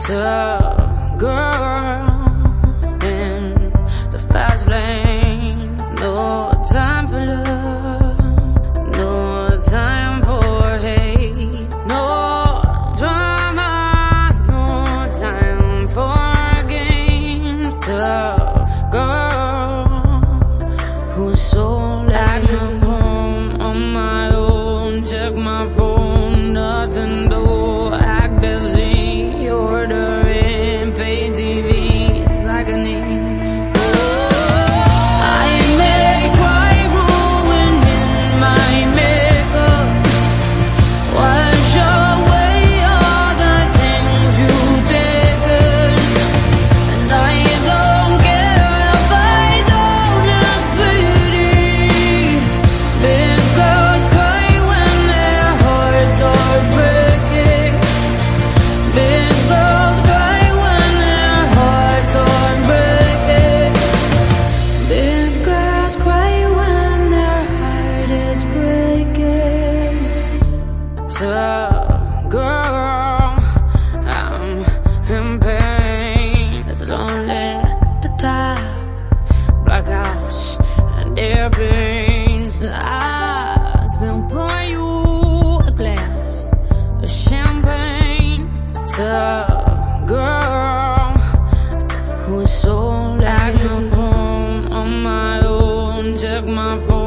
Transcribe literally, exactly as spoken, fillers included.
Tough girl in the fast lane. No time for love, no time for hate, no drama, no time for games. Tough girl who's so like I'm home on my own. Check my phone, nothing though. Act busy, ordering, pay T V, it's agony. I may cry ruining my makeup, wash away all the things you've taken, and I don't care if I don't look pretty. Big girls cry when their hearts are breaking. Big girls cry when their hearts are breaking. Big girls cry when their heart is breaking. Tough girl, I'm in pain. It's lonely at the top, black house and airplanes. I still pour you a glass of champagne. Tough girl who's so like I'm home on my own. Check my phone.